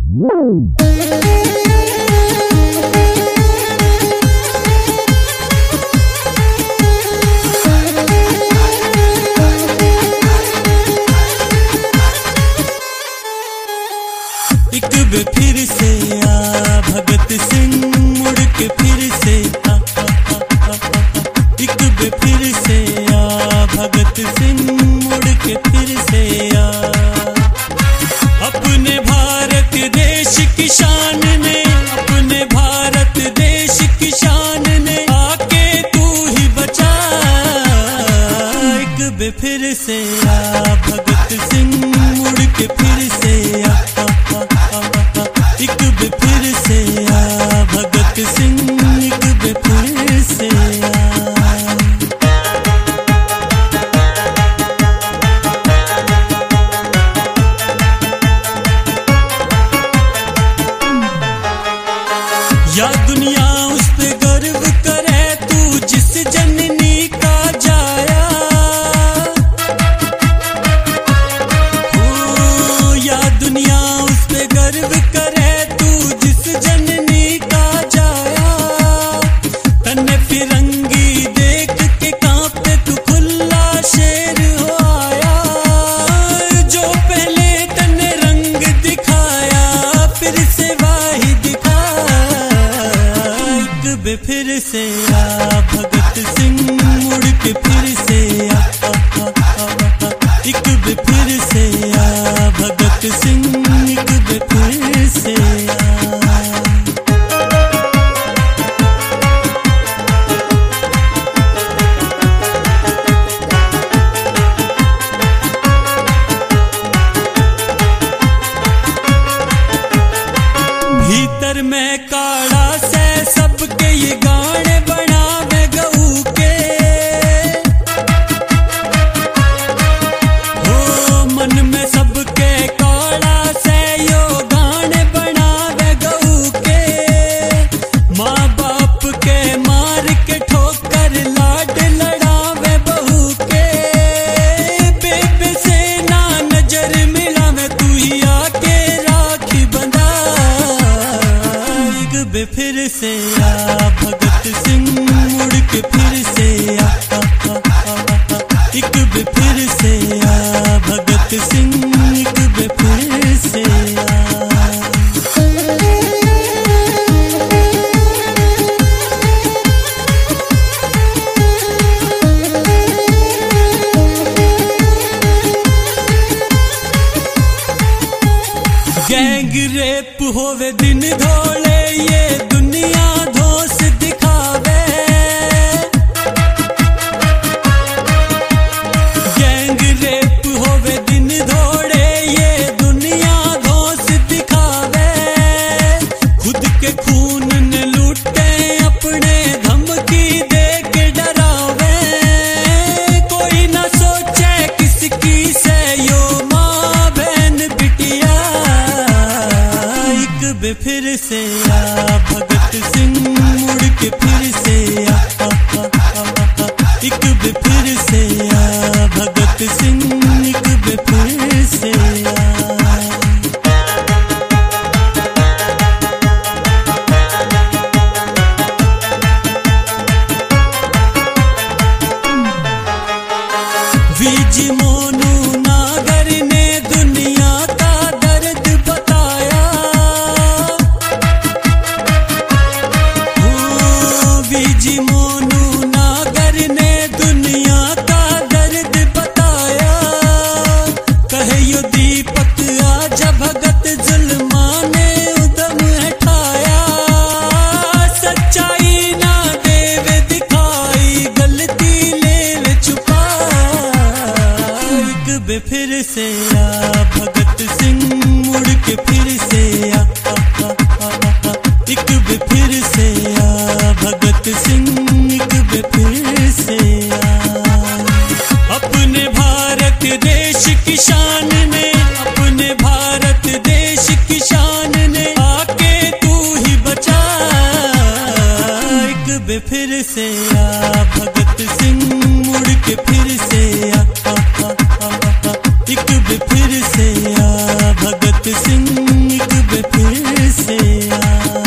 एक बे फिर से आ भगत सिंह मुड़ के फिर से आ, एक बे फिर से आ भगत सिंह मुड़ के फिर से आ। अपने भारत देश की शान ने, अपने भारत देश की शान ने आके तू ही बचा। एक बे फिर से आ भगत सिंह मुड़ के फिर से आ, एक बे फिर से आ भगत सिंह, एक बे फिर से आ। या दुनिया उस पे गर्व करे तू जिस जननी का जाया। ओ या दुनिया उस पे गर्व करे तू जिस जननी का जाया। तन्ने फिरंगी देख के कांपे तू खुला शेर हो आया। जो पहले तन्ने रंग दिखाया फिर से वाही दिखा। एक बे फिर से आ भगत सिंह मुड़ के फिर से आ, एक बे फिर से आ भगत सिंह, एक बे फिर से आ। भीतर में काढ़ा से सबके ये गाने बनावे गऊ के। हो मन में सबके काढ़ा से यो गाने बनावे गऊ के। माँ बाप के मार के ठोकर लाड लड़ावे बहू के। बेबे से ना नजर मिलावे तू ही आके राखी बंधा। एक बे फिर से आ भगत सिंह मुड़ के फिर से आ, एक बे फिर से आ भगत सिंह, एक बे फिर से आ। गैंग रेप होवे दिन धोले ये दुनिया धोस दिखावे। गैंग रेप होवे दिन धोले ये दुनिया धोस दिखावे। खुद के खून ने लूटे अपने धमकी दे के डरावे। कोई ना सोचे किसकी से यो माँ बहन बिटिया। एक बे फिर से आ भगत सिंह मुड़ के फिर से आ, एक बे फिर से आ भगत सिंह, एक बे फिर से आ। वीजी मोनू नागर ने दुनिया का दर्द बताया। वीजी मोनू नागर ने दुनिया का दर्द बताया। कहे यो दीपक आजा भगत जुल्मा ने उदम हटाया। सच्चाई ना देवे दिखाई गलती ले छुपा। एक बे फिर से आ भगत सिंह मुड़ के फिर से आ, एक बे फिर से आ भगत सिंह, एक बे फिर से आ। अपने भारत देश की शान ने, अपने भारत देश की शान ने आके तू ही बचा। एक बे फिर से आ भगत सिंह मुड़ के फिर से आ, एक बे फिर से आ भगत सिंह, एक वे फिर से आ।